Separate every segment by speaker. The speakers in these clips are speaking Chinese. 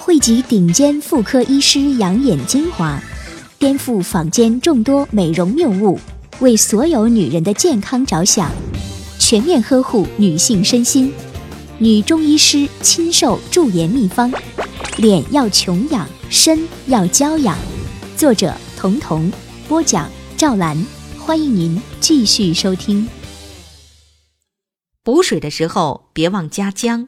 Speaker 1: 汇集顶尖妇科医师养眼精华，颠覆坊间众多美容谬误，为所有女人的健康着想，全面呵护女性身心。女中医师亲授驻颜秘方，脸要穷养，身要娇养。作者彤彤，播讲赵兰。欢迎您继续收听。
Speaker 2: 补水的时候别忘加姜。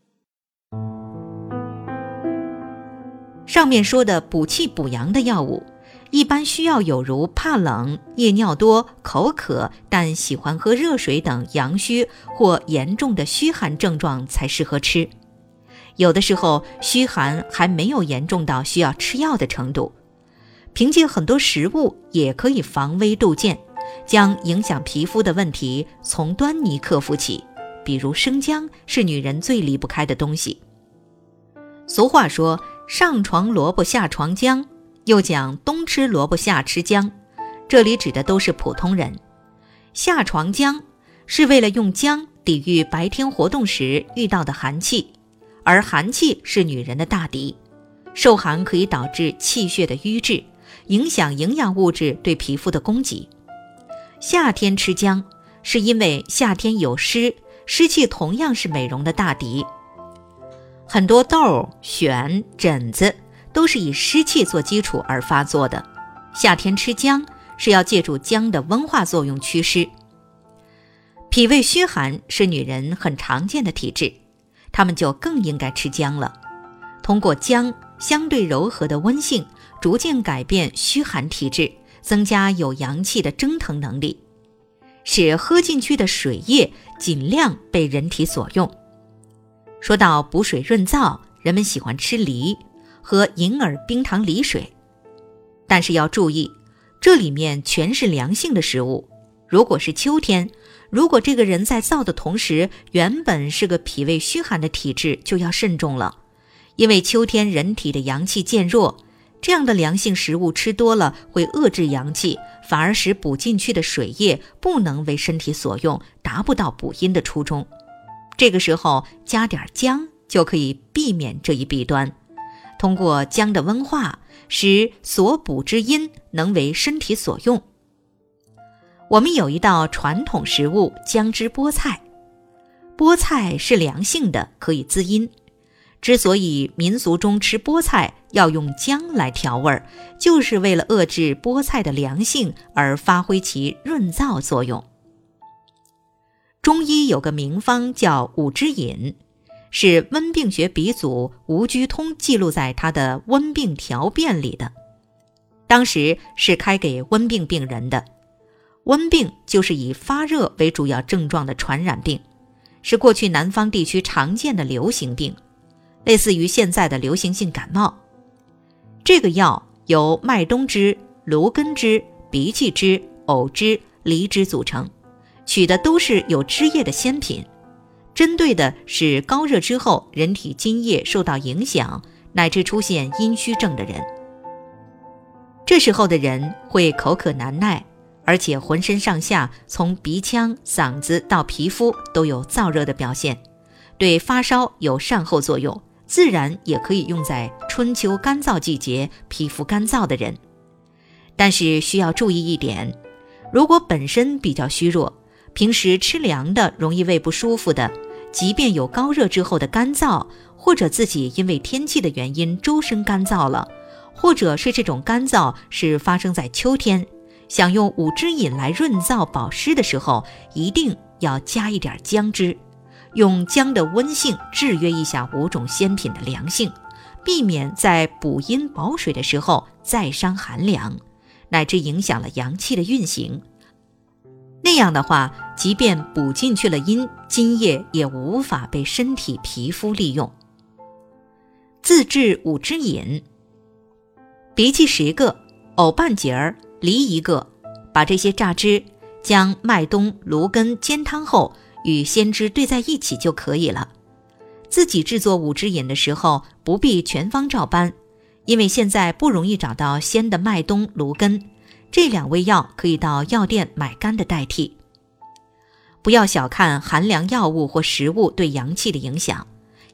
Speaker 2: 上面说的补气补阳的药物，一般需要有如怕冷、夜尿多、口渴但喜欢喝热水等阳虚或严重的虚寒症状才适合吃。有的时候虚寒还没有严重到需要吃药的程度，凭借很多食物也可以防微杜渐，将影响皮肤的问题从端倪克服起。比如生姜是女人最离不开的东西。俗话说上床萝卜下床姜，又讲冬吃萝卜夏吃姜，这里指的都是普通人。下床姜是为了用姜抵御白天活动时遇到的寒气，而寒气是女人的大敌，受寒可以导致气血的瘀滞，影响营养物质对皮肤的供给。夏天吃姜是因为夏天有湿，湿气同样是美容的大敌。很多痘、癣、疹子都是以湿气做基础而发作的，夏天吃姜是要借助姜的温化作用祛湿。脾胃虚寒是女人很常见的体质，她们就更应该吃姜了。通过姜相对柔和的温性，逐渐改变虚寒体质，增加有阳气的蒸腾能力，使喝进去的水液尽量被人体所用。说到补水润燥，人们喜欢吃梨，喝银耳冰糖梨水。但是要注意，这里面全是凉性的食物。如果是秋天，如果这个人在燥的同时原本是个脾胃虚寒的体质，就要慎重了。因为秋天人体的阳气渐弱，这样的凉性食物吃多了会遏制阳气，反而使补进去的水液不能为身体所用，达不到补阴的初衷。这个时候加点姜就可以避免这一弊端，通过姜的温化，使所补之阴能为身体所用。我们有一道传统食物姜汁菠菜，菠菜是凉性的，可以滋阴。之所以民俗中吃菠菜要用姜来调味，就是为了遏制菠菜的凉性而发挥其润燥作用。中医有个名方叫五之饮，是温病学鼻祖吴居通记录在他的《温病调变》里的。当时是开给温病病人的。温病就是以发热为主要症状的传染病，是过去南方地区常见的流行病，类似于现在的流行性感冒。这个药由麦冬汁、芦根汁、荸荠汁、藕汁、梨汁组成，取的都是有汁液的鲜品，针对的是高热之后人体津液受到影响，乃至出现阴虚症的人。这时候的人会口渴难耐，而且浑身上下从鼻腔、嗓子到皮肤都有燥热的表现，对发烧有善后作用，自然也可以用在春秋干燥季节皮肤干燥的人。但是需要注意一点，如果本身比较虚弱，平时吃凉的容易胃不舒服的，即便有高热之后的干燥，或者自己因为天气的原因周身干燥了，或者是这种干燥是发生在秋天，想用五之饮来润燥保湿的时候，一定要加一点姜汁，用姜的温性制约一下五种鲜品的凉性，避免在补阴保水的时候再伤寒凉，乃至影响了阳气的运行。那样的话，即便补进去了阴，津液也无法被身体皮肤利用。自制五之饮，荸荠10个，藕半截儿，梨1个，把这些榨汁将麦冬、芦根煎汤后与鲜汁兑在一起就可以了。自己制作五之饮的时候不必全方照搬，因为现在不容易找到鲜的麦冬、芦根，这2味药可以到药店买干的代替。不要小看寒凉药物或食物对阳气的影响，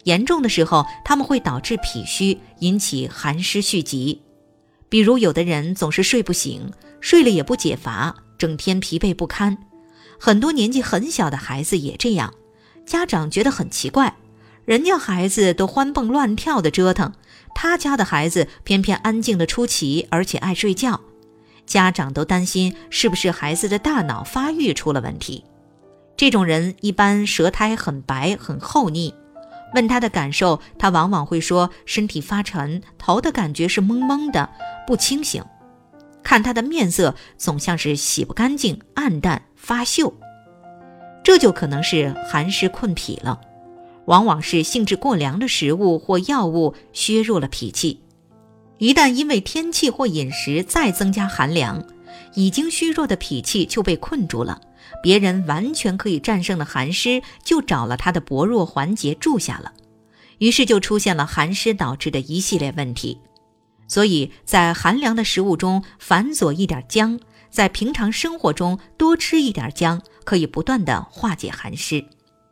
Speaker 2: 严重的时候它们会导致脾虚，引起寒湿蓄积。比如有的人总是睡不醒，睡了也不解乏，整天疲惫不堪。很多年纪很小的孩子也这样，家长觉得很奇怪，人家孩子都欢蹦乱跳的折腾，他家的孩子偏偏安静的出奇，而且爱睡觉。家长都担心是不是孩子的大脑发育出了问题。这种人一般舌苔很白很厚腻，问他的感受，他往往会说身体发沉，头的感觉是蒙蒙的，不清醒。看他的面色总像是洗不干净，暗淡发锈，这就可能是寒湿困脾了。往往是性质过凉的食物或药物削弱了脾气，一旦因为天气或饮食再增加寒凉，已经虚弱的脾气就被困住了，别人完全可以战胜的寒湿就找了它的薄弱环节住下了，于是就出现了寒湿导致的一系列问题。所以在寒凉的食物中反佐一点姜，在平常生活中多吃一点姜，可以不断地化解寒湿。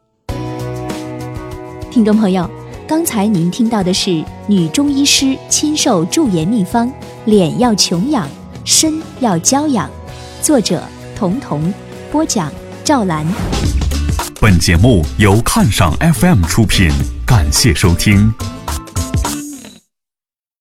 Speaker 1: 听众朋友，刚才您听到的是女中医师亲授驻颜秘方，脸要穷养，身要娇养，作者童童，播讲赵兰。
Speaker 3: 本节目由看赏 FM 出品，感谢收听。